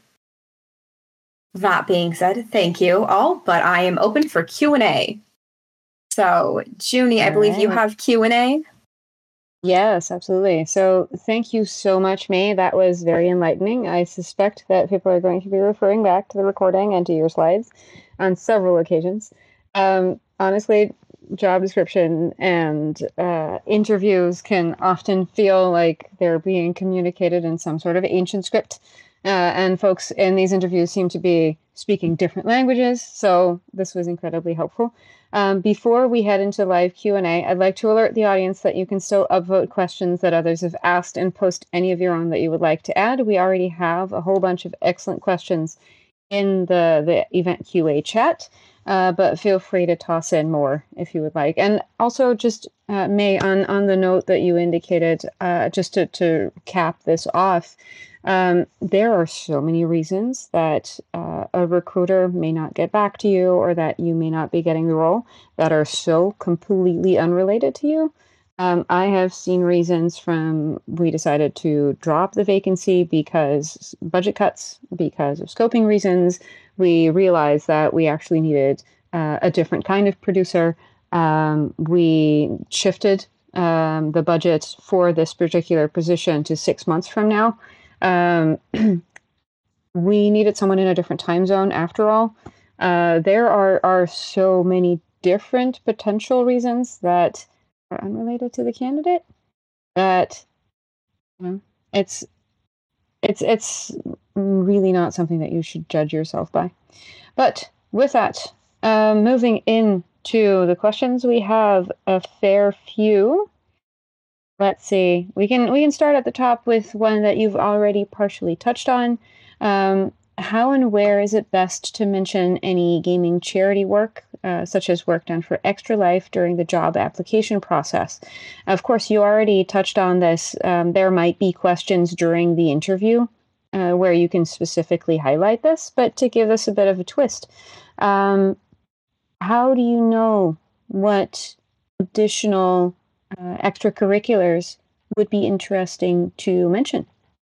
That being said, thank you all, but I am open for Q&A. So, Junie, I believe you have Q&A. Yes, absolutely. So thank you so much, May. That was very enlightening. I suspect that people are going to be referring back to the recording and to your slides on several occasions. Honestly, job description and interviews can often feel like they're being communicated in some sort of ancient script. And folks in these interviews seem to be speaking different languages, so this was incredibly helpful. Before we head into live Q&A, I'd like to alert the audience that you can still upvote questions that others have asked and post any of your own that you would like to add. We already have a whole bunch of excellent questions in the event QA chat, but feel free to toss in more if you would like. And also just, May, on the note that you indicated, just to cap this off, there are so many reasons that a recruiter may not get back to you or that you may not be getting the role that are so completely unrelated to you. I have seen reasons from we decided to drop the vacancy because budget cuts, because of scoping reasons. We realized that we actually needed a different kind of producer. We shifted the budget for this particular position to 6 months from now. We needed someone in a different time zone after all. There are so many different potential reasons that are unrelated to the candidate that it's really not something that you should judge yourself by. But with that, moving into the questions, we have a fair few. Let's see. We can start at the top with one that you've already partially touched on. How and where is it best to mention any gaming charity work, such as work done for Extra Life during the job application process? Of course, you already touched on this. There might be questions during the interview where you can specifically highlight this, but to give this a bit of a twist, how do you know what additional extracurriculars would be interesting to mention?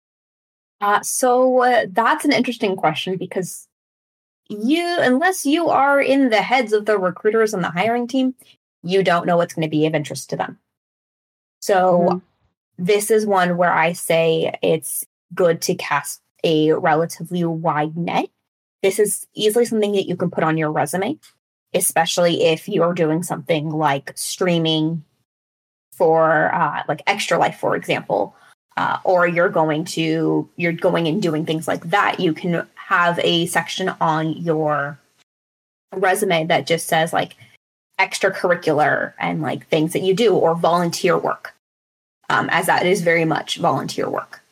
So that's an interesting question, because unless you are in the heads of the recruiters and the hiring team, you don't know what's going to be of interest to them. So This is one where I say it's good to cast a relatively wide net. This is easily something that you can put on your resume, especially if you're doing something like streaming for like Extra Life, for example. Or you're going and doing things like that. You can have a section on your resume that just says like extracurricular and like things that you do, or volunteer work, as that is very much volunteer work.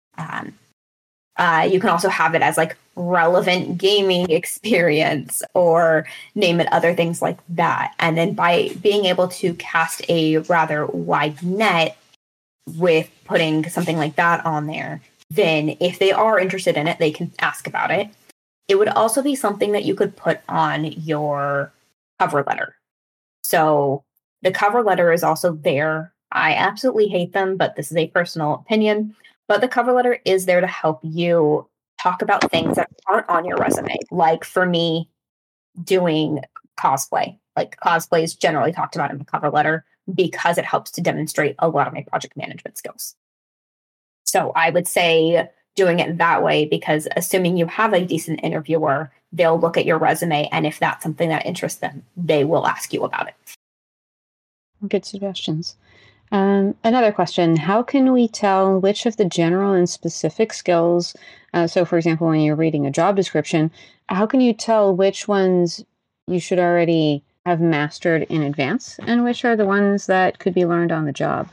You can also have it as like relevant gaming experience, or name it other things like that. And then by being able to cast a rather wide net with putting something like that on there, then if they are interested in it, they can ask about it. It would also be something that you could put on your cover letter. So the cover letter is also there. I absolutely hate them, but this is a personal opinion. But the cover letter is there to help you talk about things that aren't on your resume. Like for me, doing cosplay. like cosplay is generally talked about in the cover letter because it helps to demonstrate a lot of my project management skills. So I would say doing it that way, because assuming you have a decent interviewer, they'll look at your resume, and if that's something that interests them, they will ask you about it. Good suggestions. Another question, how can we tell which of the general and specific skills, so for example, when you're reading a job description, how can you tell which ones you should already have mastered in advance and which are the ones that could be learned on the job?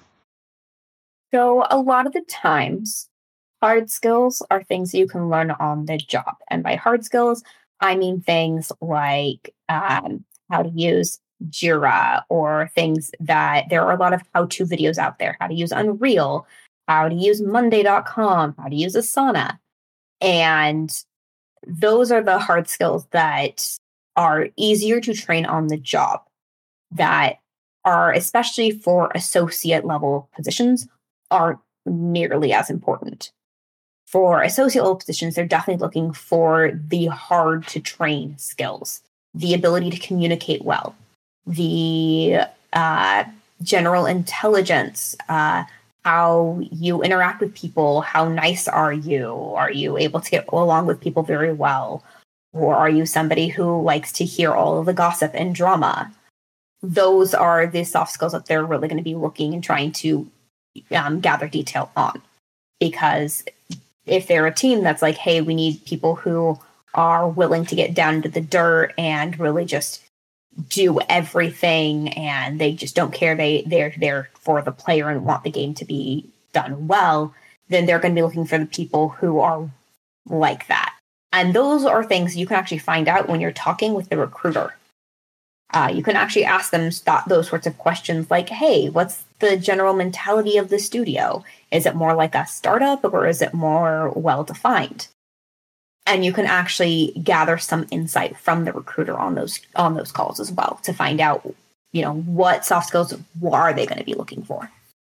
So a lot of the times, hard skills are things you can learn on the job. And by hard skills, I mean things like how to use Jira, or things that there are a lot of how-to videos out there, how to use Unreal, how to use Monday.com, how to use Asana. And those are the hard skills that are easier to train on the job, that are, especially for associate level positions, aren't nearly as important. For associate level positions, they're definitely looking for the hard to train skills, the ability to communicate well, the general intelligence, how you interact with people, how nice are you able to get along with people very well, or are you somebody who likes to hear all of the gossip and drama? Those are the soft skills that they're really going to be looking and trying to gather detail on. Because if they're a team that's like, hey, we need people who are willing to get down into the dirt and really just do everything, and they just don't care, they're there for the player and want the game to be done well, then they're going to be looking for the people who are like that. And those are things you can actually find out when you're talking with the recruiter. You can actually ask them those sorts of questions like, hey, what's the general mentality of the studio? Is it more like a startup, or is it more well-defined? And you can actually gather some insight from the recruiter on those calls as well, to find out, what soft skills are they going to be looking for.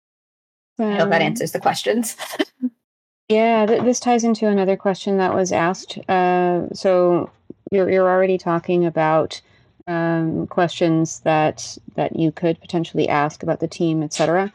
I hope that answers the questions. Yeah, this ties into another question that was asked. So you're already talking about questions that you could potentially ask about the team, etc.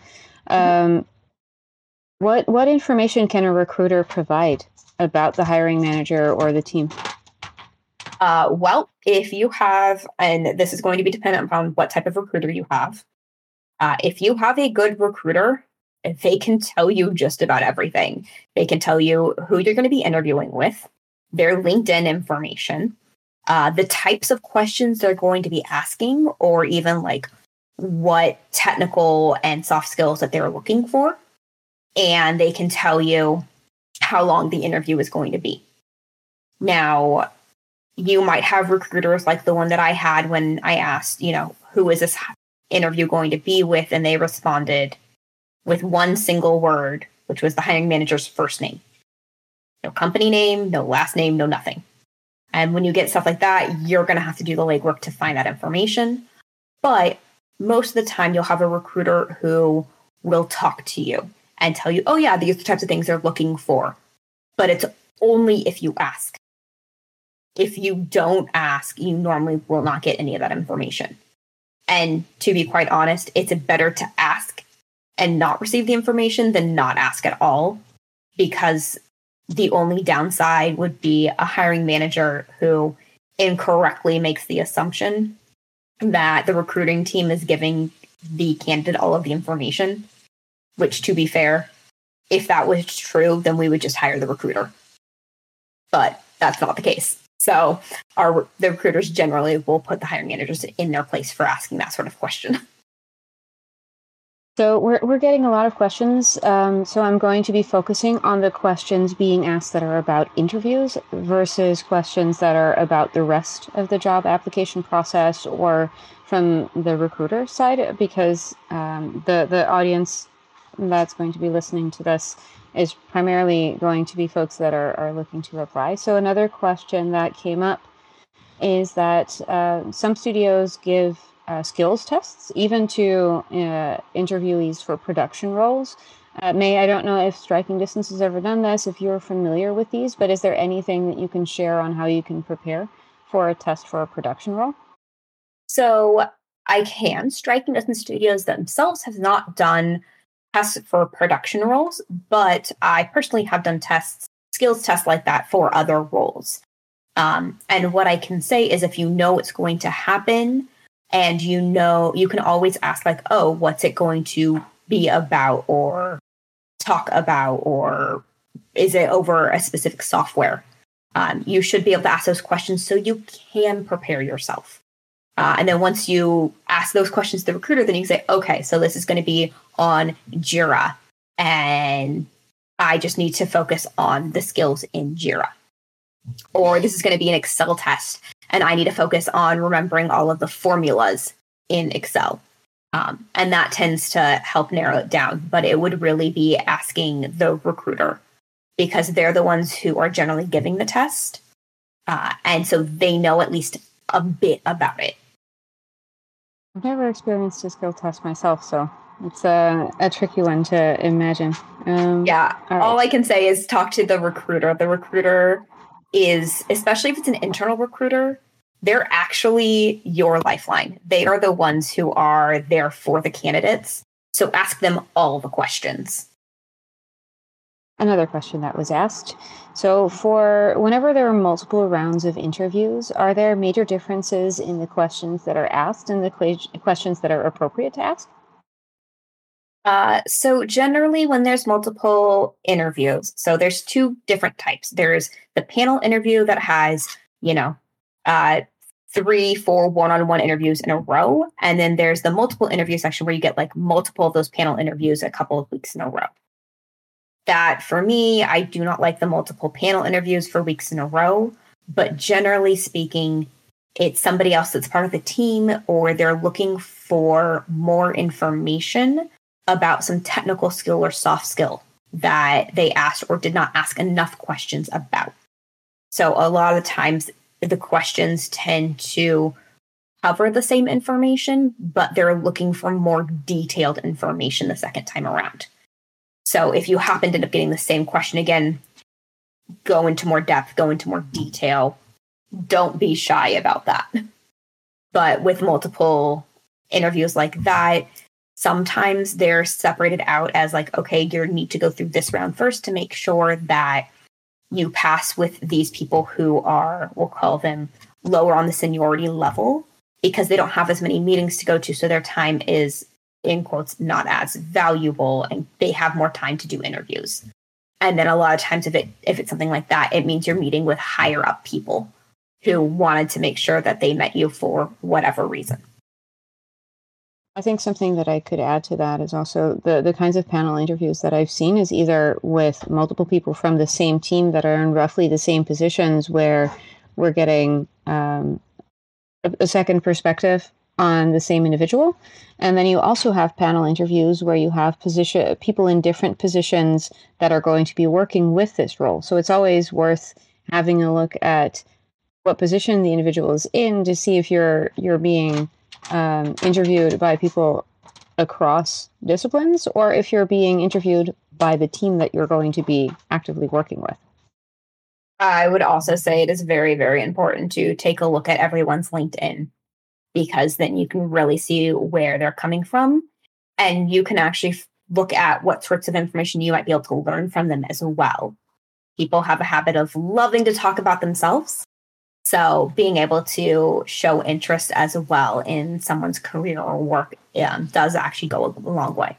What information can a recruiter provide about the hiring manager or the team? Well, if you have, and this is going to be dependent upon what type of recruiter you have. If you have a good recruiter, they can tell you just about everything. They can tell you who you're going to be interviewing with, their LinkedIn information, the types of questions they're going to be asking, or even like what technical and soft skills that they're looking for. And they can tell you how long the interview is going to be. Now, you might have recruiters like the one that I had when I asked, who is this interview going to be with? And they responded with one single word, which was the hiring manager's first name. No company name, no last name, no nothing. And when you get stuff like that, you're going to have to do the legwork to find that information. But most of the time, you'll have a recruiter who will talk to you and tell you, oh yeah, these are the types of things they're looking for. But it's only if you ask. If you don't ask, you normally will not get any of that information. And to be quite honest, it's better to ask and not receive the information than not ask at all, because the only downside would be a hiring manager who incorrectly makes the assumption that the recruiting team is giving the candidate all of the information, which, to be fair, if that was true, then we would just hire the recruiter. But that's not the case. So the recruiters generally will put the hiring managers in their place for asking that sort of question. So we're getting a lot of questions. So I'm going to be focusing on the questions being asked that are about interviews versus questions that are about the rest of the job application process or from the recruiter side, because the audience that's going to be listening to this is primarily going to be folks that are looking to apply. So another question that came up is that some studios give skills tests, even to interviewees for production roles. I don't know if Striking Distance has ever done this, if you're familiar with these, but is there anything that you can share on how you can prepare for a test for a production role? So I can. Striking Distance Studios themselves has not done tests for production roles, but I personally have done skills tests like that for other roles. And what I can say is if you know it's going to happen and you can always ask like, oh, what's it going to be about or talk about, or is it over a specific software? You should be able to ask those questions so you can prepare yourself. And then once you ask those questions to the recruiter, then you can say, okay, so this is going to be on Jira, and I just need to focus on the skills in Jira. Or this is going to be an Excel test, and I need to focus on remembering all of the formulas in Excel. And that tends to help narrow it down. But it would really be asking the recruiter, because they're the ones who are generally giving the test. And so they know at least a bit about it. I've never experienced a skill test myself, so it's a tricky one to imagine. All I can say is talk to the recruiter. The recruiter is, especially if it's an internal recruiter, they're actually your lifeline. They are the ones who are there for the candidates. So ask them all the questions. Another question that was asked. So for whenever there are multiple rounds of interviews, are there major differences in the questions that are asked and the questions that are appropriate to ask? So generally when there's multiple interviews, so there's two different types. There's the panel interview that has, 3-4 one-on-one interviews in a row. And then there's the multiple interview section where you get like multiple of those panel interviews a couple of weeks in a row. That for me, I do not like the multiple panel interviews for weeks in a row, but generally speaking, it's somebody else that's part of the team, or they're looking for more information about some technical skill or soft skill that they asked or did not ask enough questions about. So a lot of the times the questions tend to cover the same information, but they're looking for more detailed information the second time around. So if you happen to end up getting the same question again, go into more depth, go into more detail. Don't be shy about that. But with multiple interviews like that, sometimes they're separated out as like, okay, you need to go through this round first to make sure that you pass with these people who are, we'll call them lower on the seniority level, because they don't have as many meetings to go to. So their time is, in quotes, not as valuable, and they have more time to do interviews. And then a lot of times if it's something like that, it means you're meeting with higher up people who wanted to make sure that they met you for whatever reason. I think something that I could add to that is also the kinds of panel interviews that I've seen is either with multiple people from the same team that are in roughly the same positions, where we're getting a second perspective on the same individual. And then you also have panel interviews where you have people in different positions that are going to be working with this role. So it's always worth having a look at what position the individual is in to see if you're being interviewed by people across disciplines, or if you're being interviewed by the team that you're going to be actively working with. I would also say it is very, very important to take a look at everyone's LinkedIn, because then you can really see where they're coming from, and you can actually look at what sorts of information you might be able to learn from them as well. People have a habit of loving to talk about themselves. So being able to show interest as well in someone's career or work does actually go a long way.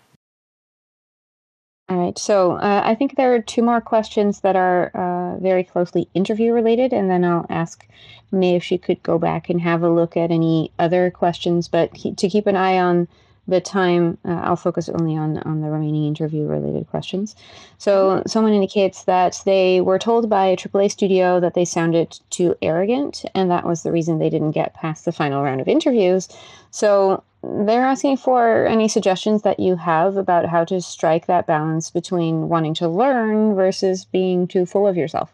All right. So I think there are two more questions that are very closely interview related, and then I'll ask May if she could go back and have a look at any other questions. But to keep an eye on the time, I'll focus only on the remaining interview related questions. So someone indicates that they were told by a AAA studio that they sounded too arrogant, and that was the reason they didn't get past the final round of interviews. So they're asking for any suggestions that you have about how to strike that balance between wanting to learn versus being too full of yourself.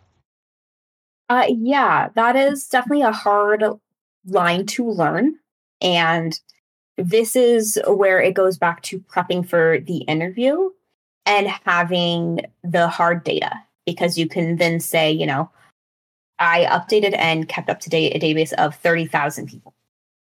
Yeah, that is definitely a hard line to learn. And this is where it goes back to prepping for the interview and having the hard data, because you can then say, I updated and kept up to date a database of 30,000 people.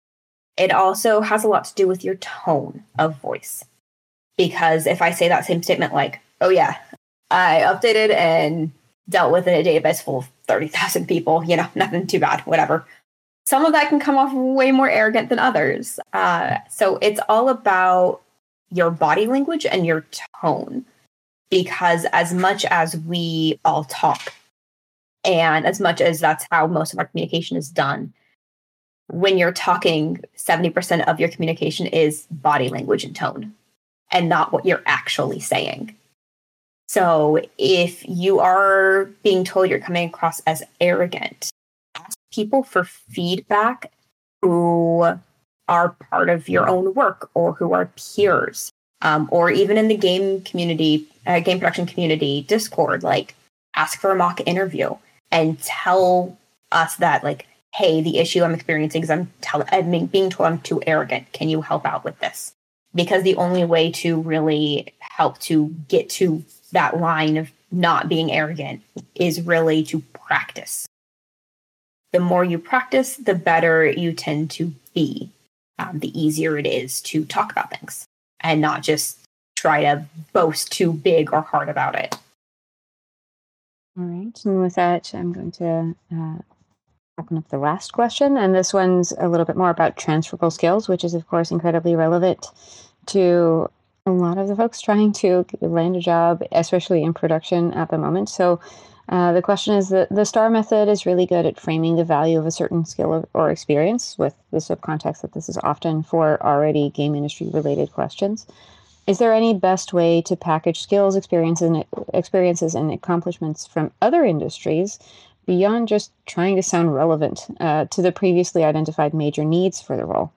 It also has a lot to do with your tone of voice. Because if I say that same statement like, oh yeah, I updated and dealt with a database full of 30,000 people, nothing too bad, whatever. Some of that can come off way more arrogant than others. So it's all about your body language and your tone. Because as much as we all talk, and as much as that's how most of our communication is done, when you're talking, 70% of your communication is body language and tone, and not what you're actually saying. So if you are being told you're coming across as arrogant, ask people for feedback who are part of your own work or who are peers, or even in the game community, game production community Discord, like ask for a mock interview and tell us that, like, hey, the issue I'm experiencing is I'm being told I'm too arrogant. Can you help out with this? Because the only way to really help to get to that line of not being arrogant is really to practice. The more you practice, the better you tend to be. The easier it is to talk about things and not just try to boast too big or hard about it. All right. And with that, I'm going to open up the last question. And this one's a little bit more about transferable skills, which is, of course, incredibly relevant to a lot of the folks trying to land a job, especially in production at the moment. So the question is that the STAR method is really good at framing the value of a certain skill or experience, with the subcontext that this is often for already game industry related questions. Is there any best way to package skills, experiences, and accomplishments from other industries beyond just trying to sound relevant to the previously identified major needs for the role?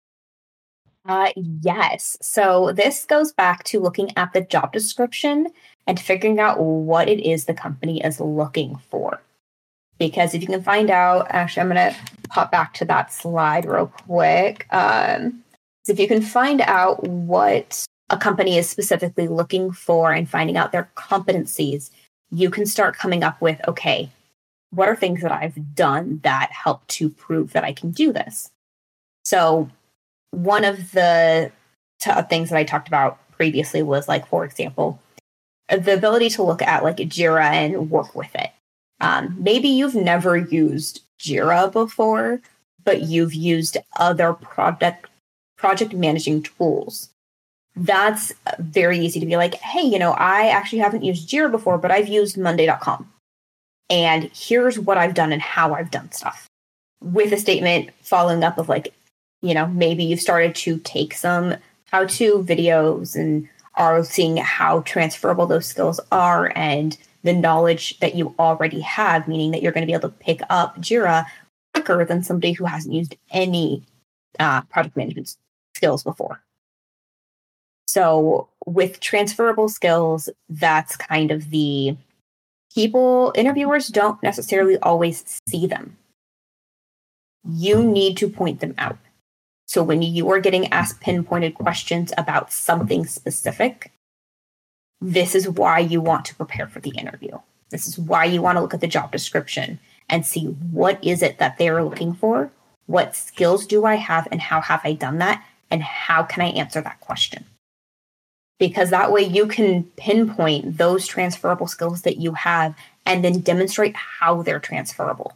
Yes. So this goes back to looking at the job description and figuring out what it is the company is looking for. Because if you can find out, actually, I'm going to pop back to that slide real quick. So if you can find out what a company is specifically looking for and finding out their competencies, you can start coming up with, okay, what are things that I've done that help to prove that I can do this? So one of the things that I talked about previously was, like, for example, the ability to look at like Jira and work with it. Maybe you've never used Jira before, but you've used other project managing tools. That's very easy to be like, hey, I actually haven't used Jira before, but I've used Monday.com. And here's what I've done and how I've done stuff. With a statement following up of like, maybe you've started to take some how-to videos and are seeing how transferable those skills are and the knowledge that you already have, meaning that you're going to be able to pick up Jira quicker than somebody who hasn't used any project management skills before. So with transferable skills, that's kind of the interviewers don't necessarily always see them. You need to point them out. So when you are getting asked pinpointed questions about something specific, this is why you want to prepare for the interview. This is why you want to look at the job description and see what is it that they're looking for, what skills do I have, and how have I done that, and how can I answer that question? Because that way you can pinpoint those transferable skills that you have and then demonstrate how they're transferable.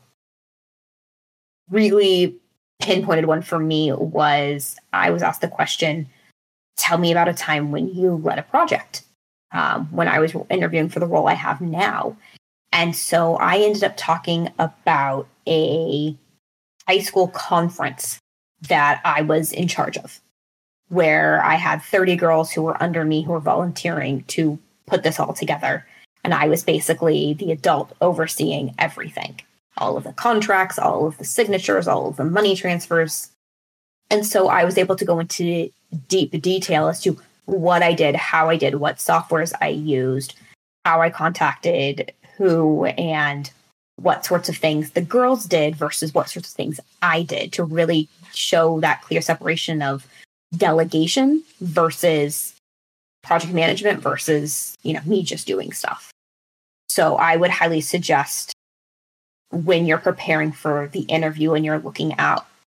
Really pinpointed one for me was I was asked the question, tell me about a time when you led a project, when I was interviewing for the role I have now. And so I ended up talking about a high school conference that I was in charge of, where I had 30 girls who were under me who were volunteering to put this all together. And I was basically the adult overseeing everything. All of the contracts, all of the signatures, all of the money transfers. And so I was able to go into deep detail as to what I did, how I did, what softwares I used, how I contacted who, and what sorts of things the girls did versus what sorts of things I did, to really show that clear separation of delegation versus project management versus, me just doing stuff. So I would highly suggest, when you're preparing for the interview and you're looking at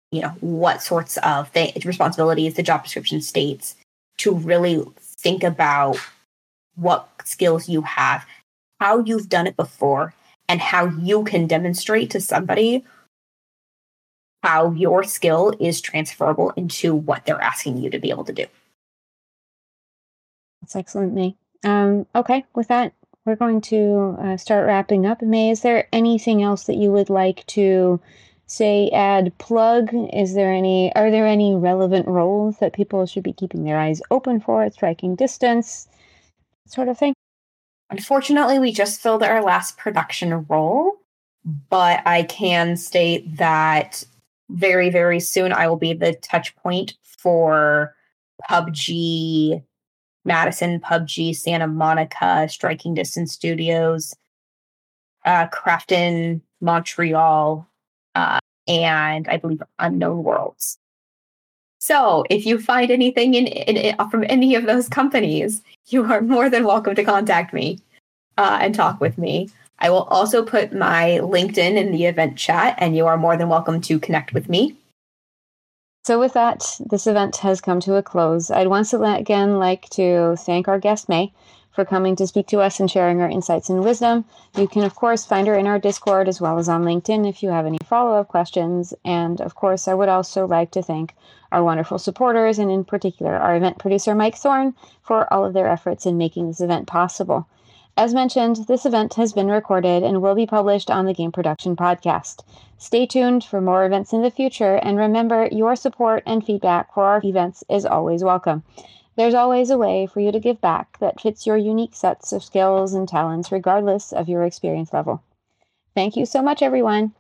what sorts of responsibilities the job description states, to really think about what skills you have, how you've done it before, and how you can demonstrate to somebody how your skill is transferable into what they're asking you to be able to do. That's excellent, May. Okay, with that, we're going to start wrapping up. May, is there anything else that you would like to say, add, plug? Are there any relevant roles that people should be keeping their eyes open for at Striking Distance, sort of thing? Unfortunately, we just filled our last production role, but I can state that very, very soon I will be the touch point for PUBG Madison, PUBG Santa Monica, Striking Distance Studios, Crafton Montreal, and I believe Unknown Worlds. So if you find anything from any of those companies, you are more than welcome to contact me and talk with me. I will also put my LinkedIn in the event chat, and you are more than welcome to connect with me. So with that, this event has come to a close. I'd once again like to thank our guest, May, for coming to speak to us and sharing her insights and wisdom. You can, of course, find her in our Discord as well as on LinkedIn if you have any follow-up questions. And, of course, I would also like to thank our wonderful supporters, and in particular our event producer, Mike Thorne, for all of their efforts in making this event possible. As mentioned, this event has been recorded and will be published on the Game Production Podcast. Stay tuned for more events in the future, and remember, your support and feedback for our events is always welcome. There's always a way for you to give back that fits your unique sets of skills and talents, regardless of your experience level. Thank you so much, everyone.